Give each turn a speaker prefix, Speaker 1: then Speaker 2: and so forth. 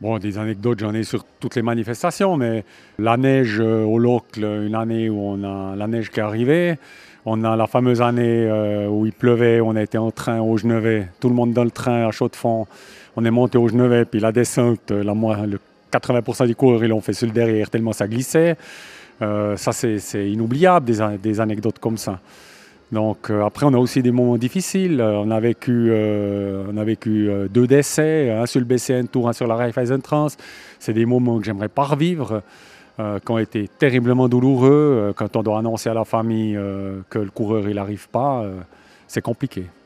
Speaker 1: Bon, des anecdotes, j'en ai sur toutes les manifestations, mais la neige au Locle, une année où on a la neige qui est arrivée. On a la fameuse année où il pleuvait, on a été en train au Genevet, tout le monde dans le train à chaud de fond. On est monté au Genevet, puis la descente, le 80% des coureurs, ils l'ont fait sur le derrière tellement ça glissait. Ça, c'est inoubliable, des anecdotes comme ça. Donc après, on a aussi des moments difficiles. On a vécu 2 décès, un sur le BCN Tour, un sur la Raiffeisen Trans. C'est des moments que j'aimerais pas revivre, qui ont été terriblement douloureux. Quand on doit annoncer à la famille que le coureur il n'arrive pas, c'est compliqué.